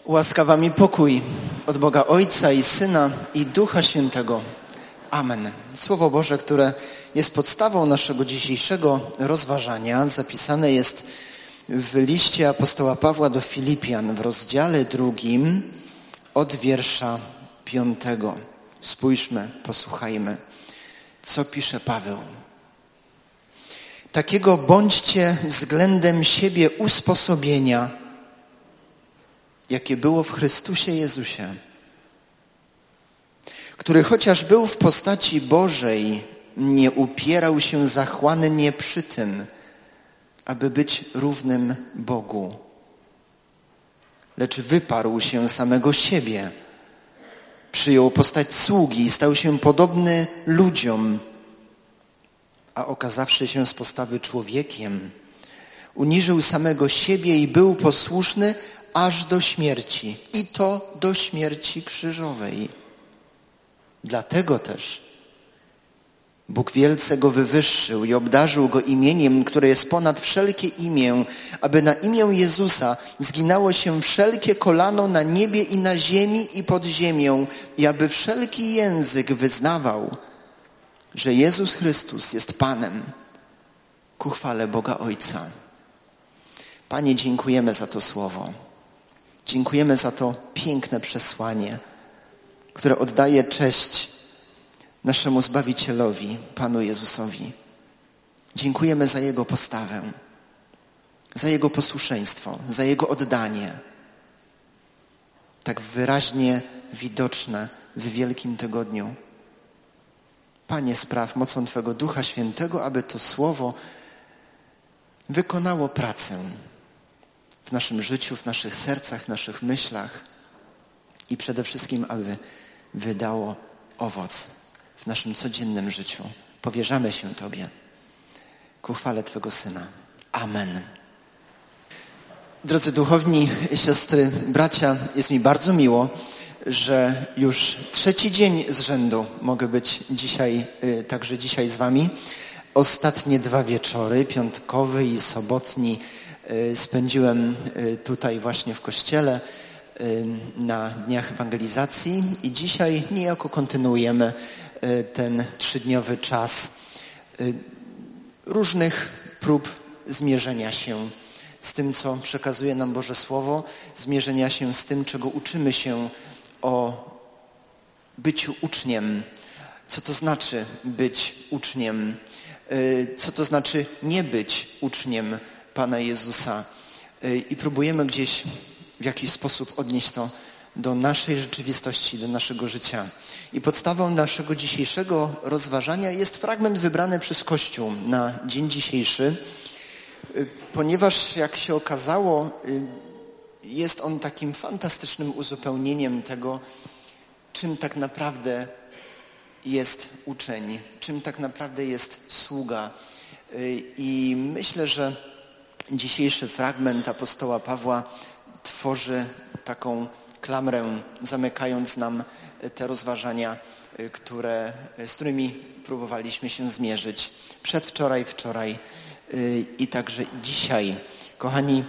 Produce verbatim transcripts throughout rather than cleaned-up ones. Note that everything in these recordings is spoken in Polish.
Łaskawa mi pokój od Boga Ojca i Syna i Ducha Świętego. Amen. Słowo Boże, które jest podstawą naszego dzisiejszego rozważania, zapisane jest w liście apostoła Pawła do Filipian w rozdziale drugim od wiersza piątego. Spójrzmy, posłuchajmy, co pisze Paweł. Takiego bądźcie względem siebie usposobienia, jakie było w Chrystusie Jezusie, który chociaż był w postaci Bożej, nie upierał się zachłannie przy tym, aby być równym Bogu, lecz wyparł się samego siebie, przyjął postać sługi i stał się podobny ludziom, a okazawszy się z postawy człowiekiem, uniżył samego siebie i był posłuszny aż do śmierci, i to do śmierci krzyżowej. Dlatego też Bóg wielce go wywyższył i obdarzył go imieniem, które jest ponad wszelkie imię, aby na imię Jezusa zginało się wszelkie kolano na niebie i na ziemi i pod ziemią, i aby wszelki język wyznawał, że Jezus Chrystus jest Panem, ku chwale Boga Ojca. Panie, dziękujemy za to słowo. Dziękujemy za to piękne przesłanie, które oddaje cześć naszemu Zbawicielowi, Panu Jezusowi. Dziękujemy za Jego postawę, za Jego posłuszeństwo, za Jego oddanie. Tak wyraźnie widoczne w Wielkim Tygodniu. Panie, spraw mocą Twego Ducha Świętego, aby to słowo wykonało pracę w naszym życiu, w naszych sercach, w naszych myślach i przede wszystkim, aby wydało owoc w naszym codziennym życiu. Powierzamy się Tobie ku chwale Twego Syna. Amen. Drodzy duchowni, siostry, bracia, jest mi bardzo miło, że już trzeci dzień z rzędu mogę być dzisiaj, także dzisiaj z Wami. Ostatnie dwa wieczory, piątkowy i sobotni, spędziłem tutaj właśnie w kościele na dniach ewangelizacji i dzisiaj niejako kontynuujemy ten trzydniowy czas różnych prób zmierzenia się z tym, co przekazuje nam Boże Słowo, zmierzenia się z tym, czego uczymy się o byciu uczniem. Co to znaczy być uczniem? Co to znaczy nie być uczniem Pana Jezusa? I próbujemy gdzieś w jakiś sposób odnieść to do naszej rzeczywistości, do naszego życia. I podstawą naszego dzisiejszego rozważania jest fragment wybrany przez Kościół na dzień dzisiejszy, ponieważ jak się okazało, jest on takim fantastycznym uzupełnieniem tego, czym tak naprawdę jest uczeń, czym tak naprawdę jest sługa. I myślę, że dzisiejszy fragment apostoła Pawła tworzy taką klamrę, zamykając nam te rozważania, które, z którymi próbowaliśmy się zmierzyć przedwczoraj, wczoraj i także dzisiaj. Kochani,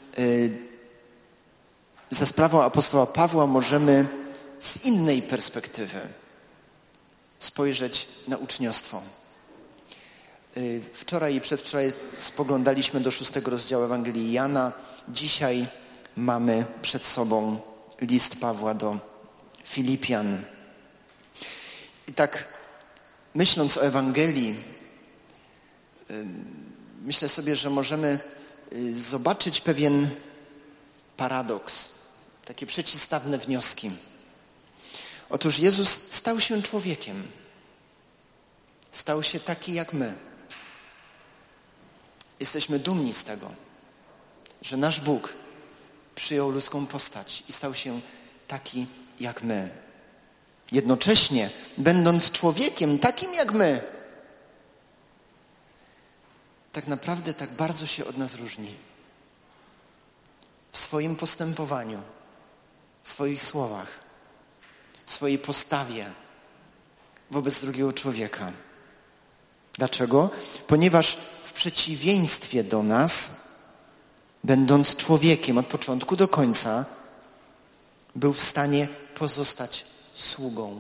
za sprawą apostoła Pawła możemy z innej perspektywy spojrzeć na uczniostwo. Wczoraj i przedwczoraj spoglądaliśmy do szóstego rozdziału Ewangelii Jana. Dzisiaj mamy przed sobą list Pawła do Filipian. I tak myśląc o Ewangelii, myślę sobie, że możemy zobaczyć pewien paradoks, takie przeciwstawne wnioski. Otóż Jezus stał się człowiekiem. Stał się taki jak my. Jesteśmy dumni z tego, że nasz Bóg przyjął ludzką postać i stał się taki jak my. Jednocześnie, będąc człowiekiem takim jak my, tak naprawdę tak bardzo się od nas różni. W swoim postępowaniu, w swoich słowach, w swojej postawie wobec drugiego człowieka. Dlaczego? Ponieważ w przeciwieństwie do nas, będąc człowiekiem od początku do końca, był w stanie pozostać sługą.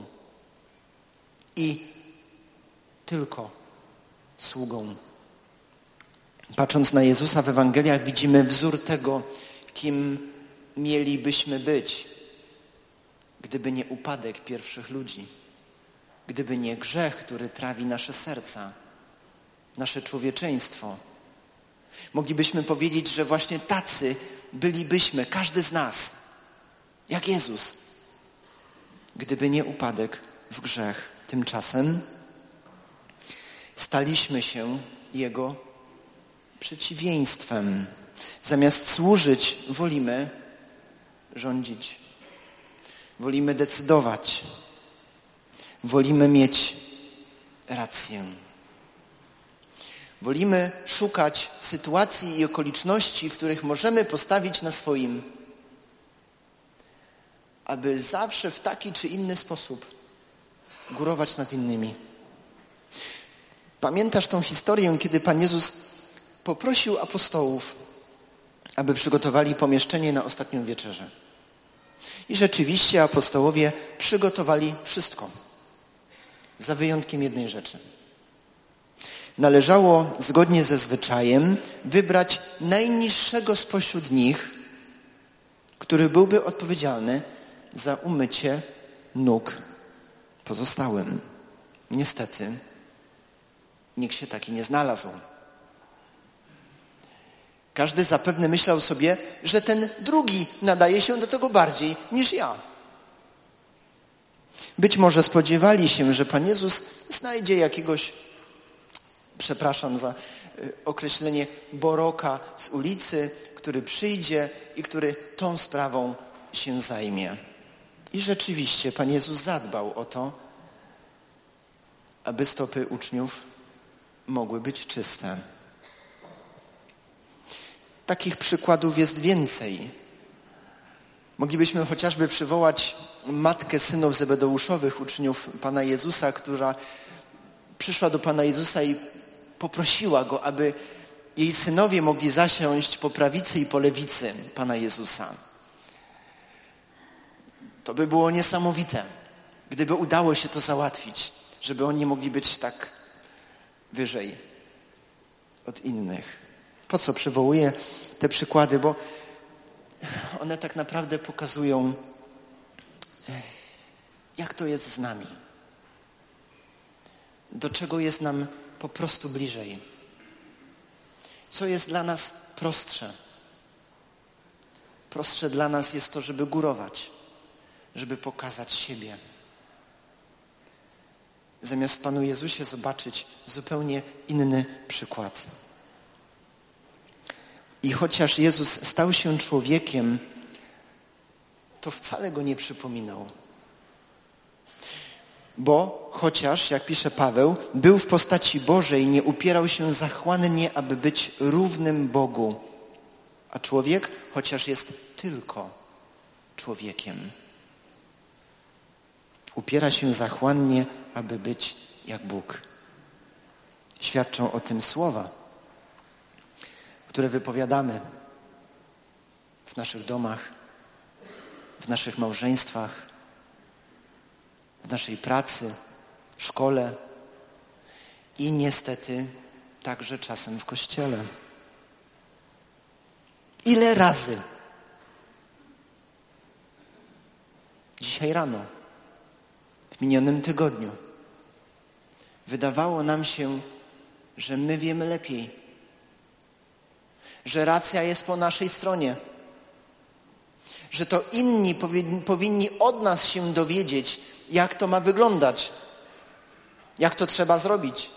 I tylko sługą. Patrząc na Jezusa w Ewangeliach, widzimy wzór tego, kim mielibyśmy być, gdyby nie upadek pierwszych ludzi, gdyby nie grzech, który trawi nasze serca, nasze człowieczeństwo. Moglibyśmy powiedzieć, że właśnie tacy bylibyśmy, każdy z nas, jak Jezus, gdyby nie upadek w grzech. Tymczasem staliśmy się Jego przeciwieństwem. Zamiast służyć, wolimy rządzić. Wolimy decydować. Wolimy mieć rację. Wolimy szukać sytuacji i okoliczności, w których możemy postawić na swoim, aby zawsze w taki czy inny sposób górować nad innymi. Pamiętasz tą historię, kiedy Pan Jezus poprosił apostołów, aby przygotowali pomieszczenie na ostatnią wieczerzę. I rzeczywiście apostołowie przygotowali wszystko, za wyjątkiem jednej rzeczy. Należało zgodnie ze zwyczajem wybrać najniższego spośród nich, który byłby odpowiedzialny za umycie nóg pozostałym. Niestety, nikt się taki nie znalazł. Każdy zapewne myślał sobie, że ten drugi nadaje się do tego bardziej niż ja. Być może spodziewali się, że Pan Jezus znajdzie jakiegoś, przepraszam za określenie, boroka z ulicy, który przyjdzie i który tą sprawą się zajmie. I rzeczywiście Pan Jezus zadbał o to, aby stopy uczniów mogły być czyste. Takich przykładów jest więcej. Moglibyśmy chociażby przywołać matkę synów Zebedeuszowych, uczniów Pana Jezusa, która przyszła do Pana Jezusa i poprosiła Go, aby jej synowie mogli zasiąść po prawicy i po lewicy Pana Jezusa. To by było niesamowite, gdyby udało się to załatwić, żeby oni mogli być tak wyżej od innych. Po co przywołuję te przykłady? Bo one tak naprawdę pokazują, jak to jest z nami. Do czego jest nam po prostu bliżej. Co jest dla nas prostsze. Prostsze dla nas jest to, żeby górować, żeby pokazać siebie. Zamiast w Panu Jezusie zobaczyć zupełnie inny przykład. I chociaż Jezus stał się człowiekiem, to wcale go nie przypominał. Bo chociaż, jak pisze Paweł, był w postaci Bożej, nie upierał się zachłannie, aby być równym Bogu. A człowiek, chociaż jest tylko człowiekiem, upiera się zachłannie, aby być jak Bóg. Świadczą o tym słowa, które wypowiadamy w naszych domach, w naszych małżeństwach, w naszej pracy, szkole i niestety także czasem w kościele. Ile razy dzisiaj rano, w minionym tygodniu, wydawało nam się, że my wiemy lepiej, że racja jest po naszej stronie, że to inni powinni, powinni od nas się dowiedzieć, jak to ma wyglądać, jak to trzeba zrobić.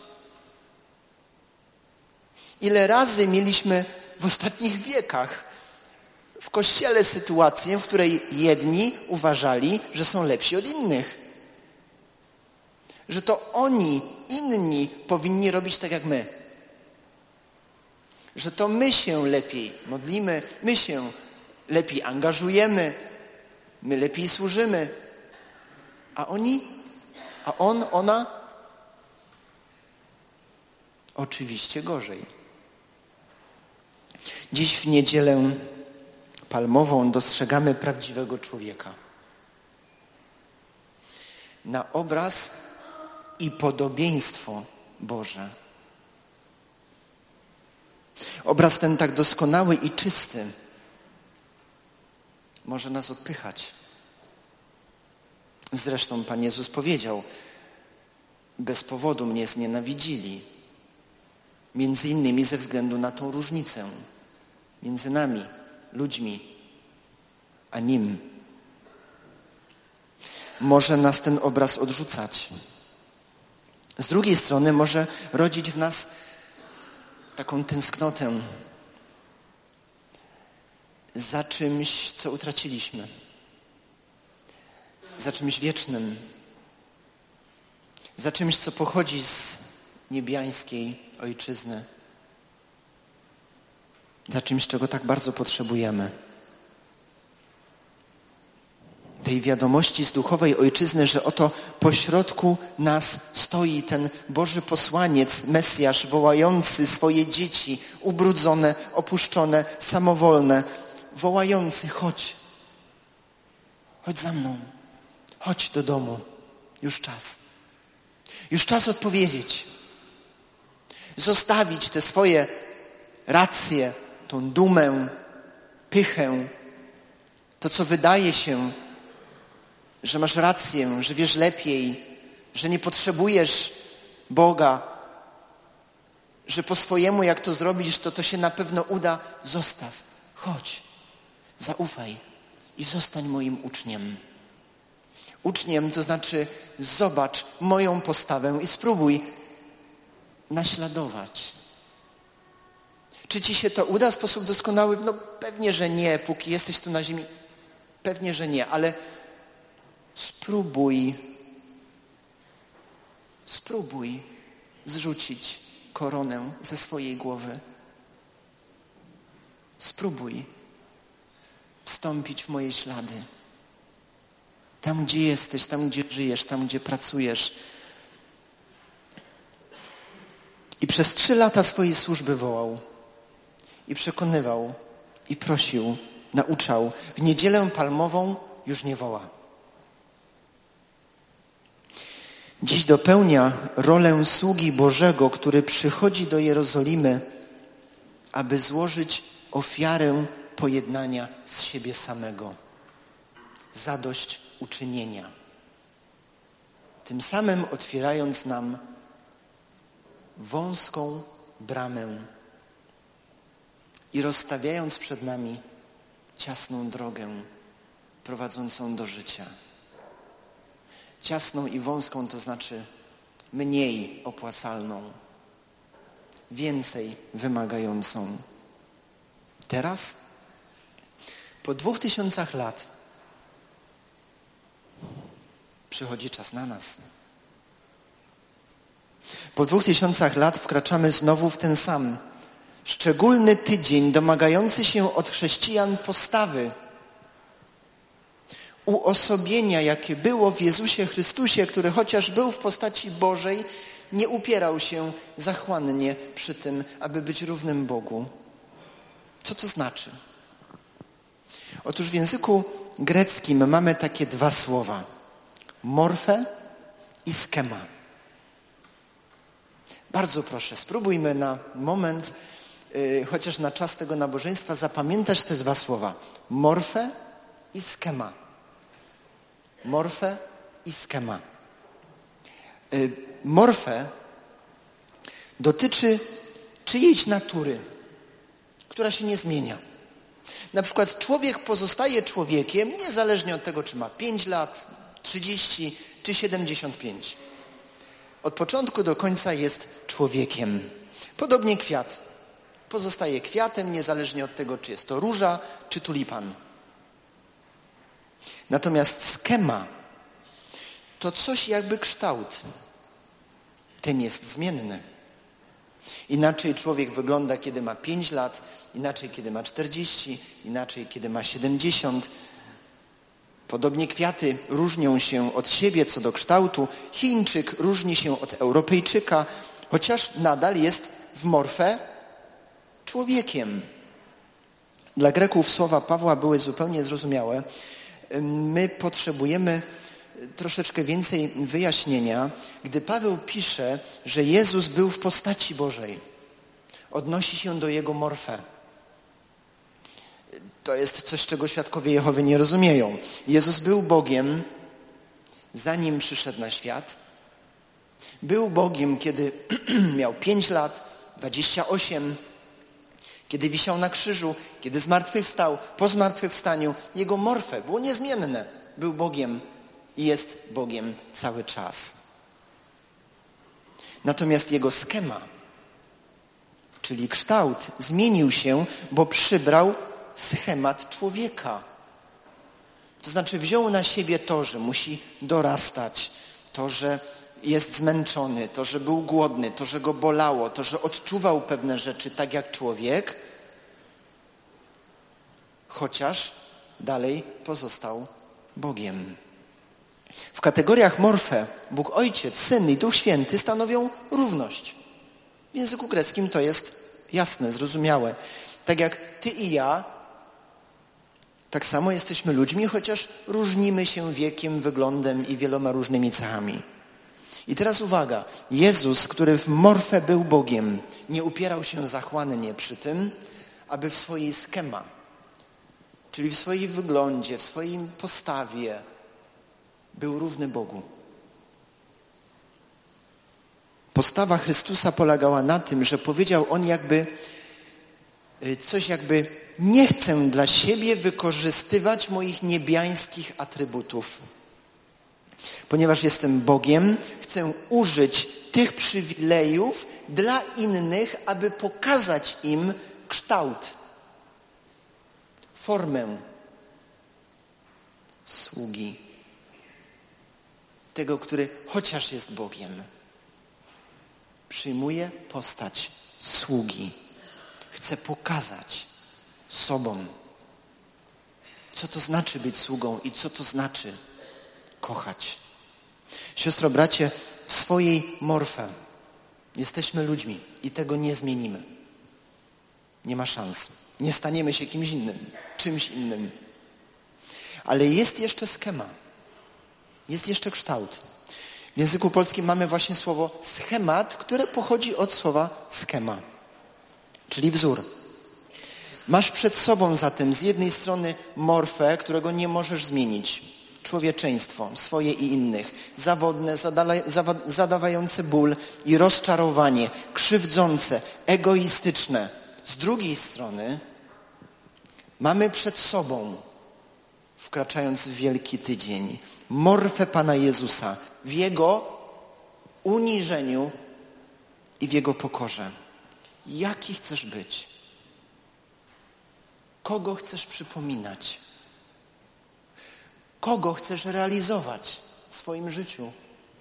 Ile razy mieliśmy w ostatnich wiekach w Kościele sytuację, w której jedni uważali, że są lepsi od innych. Że to oni, inni powinni robić tak jak my. Że to my się lepiej modlimy, my się lepiej angażujemy, my lepiej służymy. A oni? A on, ona? Oczywiście gorzej. Dziś w niedzielę palmową dostrzegamy prawdziwego człowieka. na obraz i podobieństwo Boże. Obraz ten tak doskonały i czysty może nas odpychać. Zresztą Pan Jezus powiedział: bez powodu mnie znienawidzili. Między innymi ze względu na tą różnicę między nami, ludźmi, a Nim. Może nas ten obraz odrzucać. Z drugiej strony może rodzić w nas taką tęsknotę za czymś, co utraciliśmy. Za czymś wiecznym. Za czymś, co pochodzi z niebiańskiej ojczyzny. Za czymś, czego tak bardzo potrzebujemy. Tej wiadomości z duchowej ojczyzny, że oto pośrodku nas stoi ten Boży posłaniec, Mesjasz, wołający swoje dzieci, ubrudzone, opuszczone, samowolne, wołający: chodź, chodź za mną, chodź do domu, już czas. Już czas odpowiedzieć, zostawić te swoje racje, tą dumę, pychę, to co wydaje się, że masz rację, że wiesz lepiej, że nie potrzebujesz Boga, że po swojemu jak to zrobisz, to to się na pewno uda. Zostaw, chodź, zaufaj i zostań moim uczniem. Uczniem to znaczy zobacz moją postawę i spróbuj naśladować. Czy ci się to uda w sposób doskonały? No pewnie, że nie, póki jesteś tu na ziemi. Pewnie, że nie, ale spróbuj, spróbuj zrzucić koronę ze swojej głowy. Spróbuj wstąpić w moje ślady. Tam, gdzie jesteś, tam, gdzie żyjesz, tam, gdzie pracujesz. I przez trzy lata swojej służby wołał i przekonywał i prosił, nauczał. W niedzielę palmową już nie woła. Dziś dopełnia rolę sługi Bożego, który przychodzi do Jerozolimy, aby złożyć ofiarę pojednania z siebie samego. Zadośćuczynienia. Tym samym otwierając nam wąską bramę i rozstawiając przed nami ciasną drogę prowadzącą do życia. Ciasną i wąską to znaczy mniej opłacalną, więcej wymagającą. Teraz, po dwóch tysiącach lat, przychodzi czas na nas. Po dwóch tysiącach lat wkraczamy znowu w ten sam szczególny tydzień domagający się od chrześcijan postawy, uosobienia, jakie było w Jezusie Chrystusie, który chociaż był w postaci Bożej, nie upierał się zachłannie przy tym, aby być równym Bogu. Co to znaczy? Otóż w języku greckim mamy takie dwa słowa. Morfe i skema. Bardzo proszę, spróbujmy na moment, yy, chociaż na czas tego nabożeństwa, zapamiętać te dwa słowa. Morfe i skema. Morfe i skema. Yy, morfe dotyczy czyjejś natury, która się nie zmienia. Na przykład człowiek pozostaje człowiekiem niezależnie od tego, czy ma pięć lat, trzydzieści czy siedemdziesiąt pięć. Od początku do końca jest człowiekiem. Podobnie kwiat. Pozostaje kwiatem niezależnie od tego, czy jest to róża, czy tulipan. Natomiast skema to coś jakby kształt. Ten jest zmienny. Inaczej człowiek wygląda, kiedy ma pięć lat, inaczej, kiedy ma czterdzieści, inaczej, kiedy ma siedemdziesiąt. Podobnie kwiaty różnią się od siebie co do kształtu. Chińczyk różni się od Europejczyka, chociaż nadal jest w morfe człowiekiem. Dla Greków słowa Pawła były zupełnie zrozumiałe. My potrzebujemy troszeczkę więcej wyjaśnienia, gdy Paweł pisze, że Jezus był w postaci Bożej. Odnosi się do Jego morfę. To jest coś, czego świadkowie Jehowy nie rozumieją. Jezus był Bogiem, zanim przyszedł na świat. Był Bogiem, kiedy miał pięć lat, dwadzieścia osiem, kiedy wisiał na krzyżu, kiedy zmartwychwstał, po zmartwychwstaniu. Jego morfę było niezmienne. Był Bogiem i jest Bogiem cały czas. Natomiast Jego schema, czyli kształt, zmienił się, bo przybrał schemat człowieka. To znaczy wziął na siebie to, że musi dorastać, to, że jest zmęczony, to, że był głodny, to, że go bolało, to, że odczuwał pewne rzeczy tak jak człowiek, chociaż dalej pozostał Bogiem. W kategoriach morfę Bóg Ojciec, Syn i Duch Święty stanowią równość. W języku greckim to jest jasne, zrozumiałe. Tak jak ty i ja, tak samo jesteśmy ludźmi, chociaż różnimy się wiekiem, wyglądem i wieloma różnymi cechami. I teraz uwaga, Jezus, który w morfę był Bogiem, nie upierał się zachłannie przy tym, aby w swojej schema, czyli w swoim wyglądzie, w swojej postawie był równy Bogu. Postawa Chrystusa polegała na tym, że powiedział On jakby coś jakby nie chcę dla siebie wykorzystywać moich niebiańskich atrybutów. Ponieważ jestem Bogiem, chcę użyć tych przywilejów dla innych, aby pokazać im kształt, formę sługi. Tego, który chociaż jest Bogiem, przyjmuje postać sługi. Chce pokazać sobą, co to znaczy być sługą i co to znaczy kochać. Siostro, bracie, w swojej morfę jesteśmy ludźmi i tego nie zmienimy. Nie ma szans. Nie staniemy się kimś innym, czymś innym. Ale jest jeszcze schema. Jest jeszcze kształt. W języku polskim mamy właśnie słowo schemat, które pochodzi od słowa schema, czyli wzór. Masz przed sobą zatem z jednej strony morfę, którego nie możesz zmienić. Człowieczeństwo, swoje i innych. Zawodne, zadala- zawa- zadawające ból i rozczarowanie, krzywdzące, egoistyczne. Z drugiej strony mamy przed sobą, wkraczając w Wielki Tydzień, morfę Pana Jezusa w Jego uniżeniu i w Jego pokorze. Jaki chcesz być? Kogo chcesz przypominać? Kogo chcesz realizować w swoim życiu?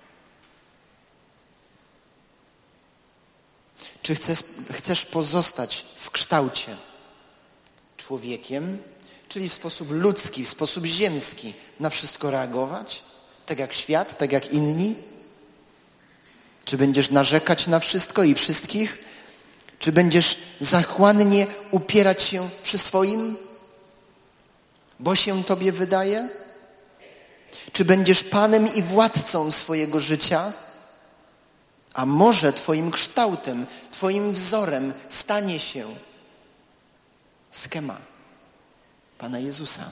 Czy chcesz, chcesz pozostać w kształcie człowiekiem, czyli w sposób ludzki, w sposób ziemski na wszystko reagować? Tak jak świat, tak jak inni? Czy będziesz narzekać na wszystko i wszystkich? Czy będziesz zachłannie upierać się przy swoim, bo się Tobie wydaje? Czy będziesz Panem i władcą swojego życia? A może Twoim kształtem, Twoim wzorem stanie się schema Pana Jezusa.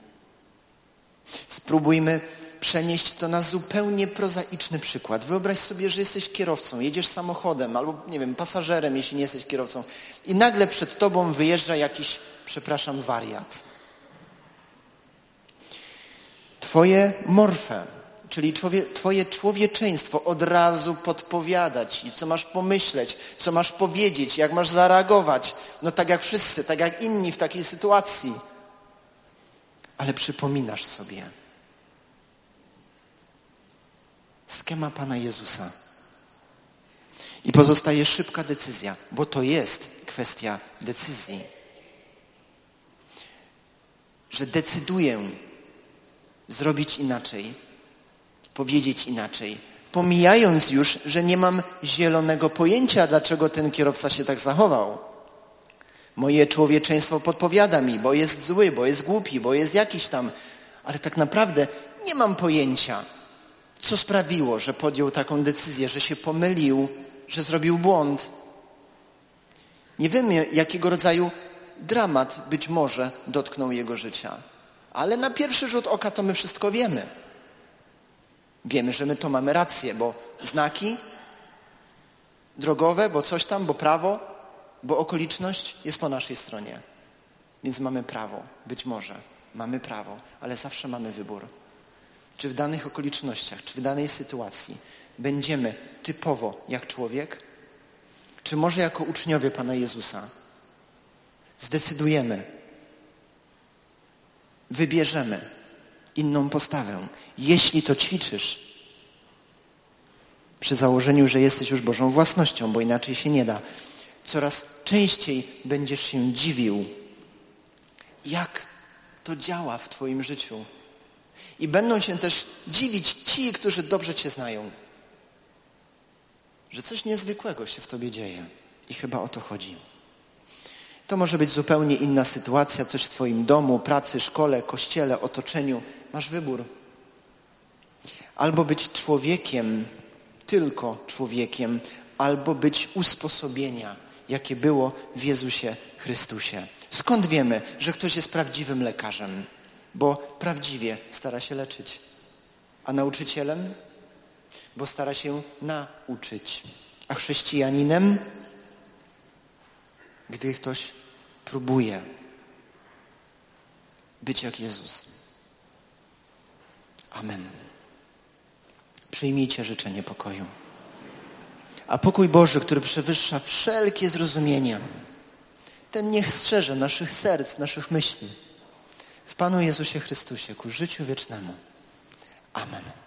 Spróbujmy przenieść to na zupełnie prozaiczny przykład. Wyobraź sobie, że jesteś kierowcą, jedziesz samochodem albo, nie wiem, pasażerem, jeśli nie jesteś kierowcą i nagle przed tobą wyjeżdża jakiś, przepraszam, wariat. Twoje morfę, czyli człowie, twoje człowieczeństwo od razu podpowiada ci, co masz pomyśleć, co masz powiedzieć, jak masz zareagować. No tak jak wszyscy, tak jak inni w takiej sytuacji. Ale przypominasz sobie schema Pana Jezusa. I pozostaje szybka decyzja, bo to jest kwestia decyzji. Że decyduję zrobić inaczej, powiedzieć inaczej, pomijając już, że nie mam zielonego pojęcia, dlaczego ten kierowca się tak zachował. Moje człowieczeństwo podpowiada mi, bo jest zły, bo jest głupi, bo jest jakiś tam, ale tak naprawdę nie mam pojęcia. Co sprawiło, że podjął taką decyzję, że się pomylił, że zrobił błąd? Nie wiemy, jakiego rodzaju dramat być może dotknął jego życia. Ale na pierwszy rzut oka to my wszystko wiemy. Wiemy, że my to mamy rację, bo znaki drogowe, bo coś tam, bo prawo, bo okoliczność jest po naszej stronie. Więc mamy prawo, być może mamy prawo, ale zawsze mamy wybór. Czy w danych okolicznościach, czy w danej sytuacji będziemy typowo jak człowiek, czy może jako uczniowie Pana Jezusa zdecydujemy, wybierzemy inną postawę. Jeśli to ćwiczysz, przy założeniu, że jesteś już Bożą własnością, bo inaczej się nie da, coraz częściej będziesz się dziwił, jak to działa w Twoim życiu. I będą się też dziwić ci, którzy dobrze Cię znają, że coś niezwykłego się w Tobie dzieje. I chyba o to chodzi. To może być zupełnie inna sytuacja, coś w Twoim domu, pracy, szkole, kościele, otoczeniu. Masz wybór. Albo być człowiekiem, tylko człowiekiem, albo być usposobienia, jakie było w Jezusie Chrystusie. Skąd wiemy, że ktoś jest prawdziwym lekarzem? Bo prawdziwie stara się leczyć. A nauczycielem? Bo stara się nauczyć. A chrześcijaninem? Gdy ktoś próbuje być jak Jezus. Amen. Przyjmijcie życzenie pokoju. A pokój Boży, który przewyższa wszelkie zrozumienie, ten niech strzeże naszych serc, naszych myśli w Panu Jezusie Chrystusie ku życiu wiecznemu. Amen.